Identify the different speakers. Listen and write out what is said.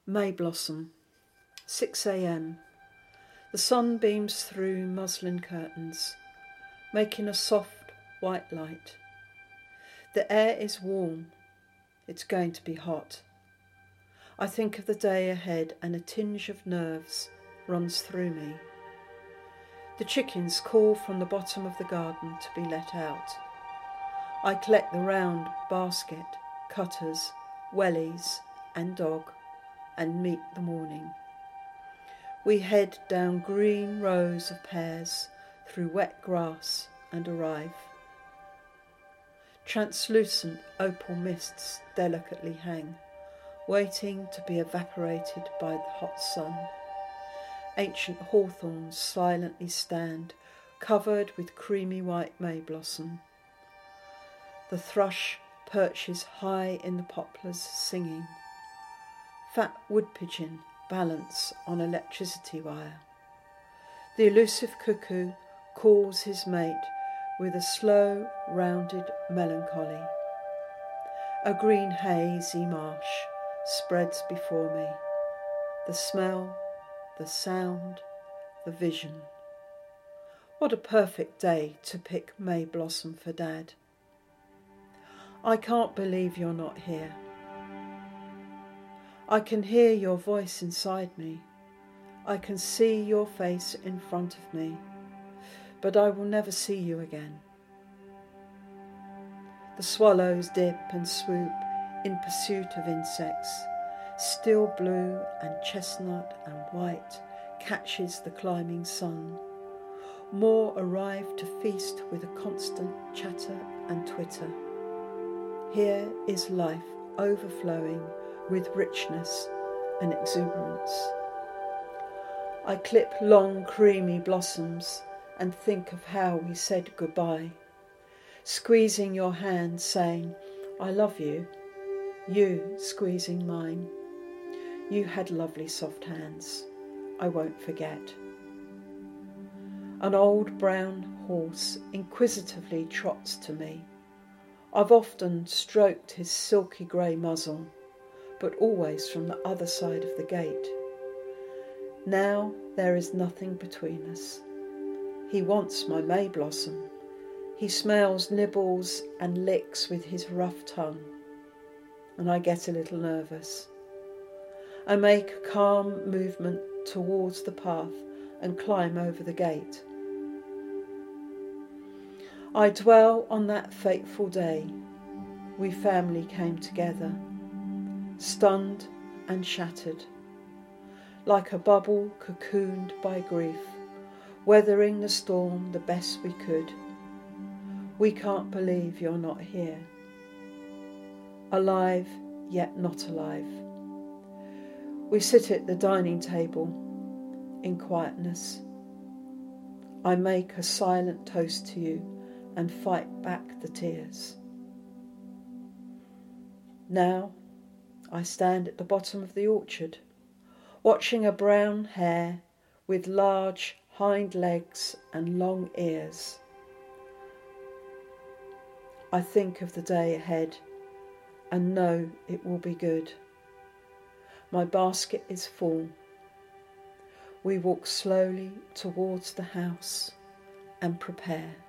Speaker 1: May blossom, 6 a.m. The sun beams through muslin curtains, making a soft white light. The air is warm. It's going to be hot. I think of the day ahead and a tinge of nerves runs through me. The chickens call from the bottom of the garden to be let out. I collect the round basket, cutters, wellies and dog and meet the morning. We head down green rows of pears through wet grass and arrive. Translucent opal mists delicately hang, waiting to be evaporated by the hot sun. Ancient hawthorns silently stand, covered with creamy white may blossom. The thrush perches high in the poplars singing. Fat wood pigeon balance on electricity wire. The elusive cuckoo calls his mate with a slow, rounded melancholy. A green hazy marsh spreads before me. The smell, the sound, the vision. What a perfect day to pick May blossom for Dad. I can't believe you're not here. I can hear your voice inside me. I can see your face in front of me, but I will never see you again. The swallows dip and swoop in pursuit of insects. Steel blue and chestnut and white catches the climbing sun. More arrive to feast with a constant chatter and twitter. Here is life overflowing with richness and exuberance. I clip long creamy blossoms and think of how we said goodbye, squeezing your hand saying, I love you, you squeezing mine. You had lovely soft hands, I won't forget. An old brown horse inquisitively trots to me. I've often stroked his silky grey muzzle, but always from the other side of the gate. Now there is nothing between us. He wants my May blossom. He smells, nibbles and licks with his rough tongue, and I get a little nervous. I make a calm movement towards the path and climb over the gate. I dwell on that fateful day. We family came together, stunned and shattered, like a bubble cocooned by grief, weathering the storm the best we could. We can't believe you're not here. Alive, yet not alive. We sit at the dining table in quietness. I make a silent toast to you and fight back the tears. Now I stand at the bottom of the orchard, watching a brown hare with large hind legs and long ears. I think of the day ahead and know it will be good. My basket is full. We walk slowly towards the house and prepare.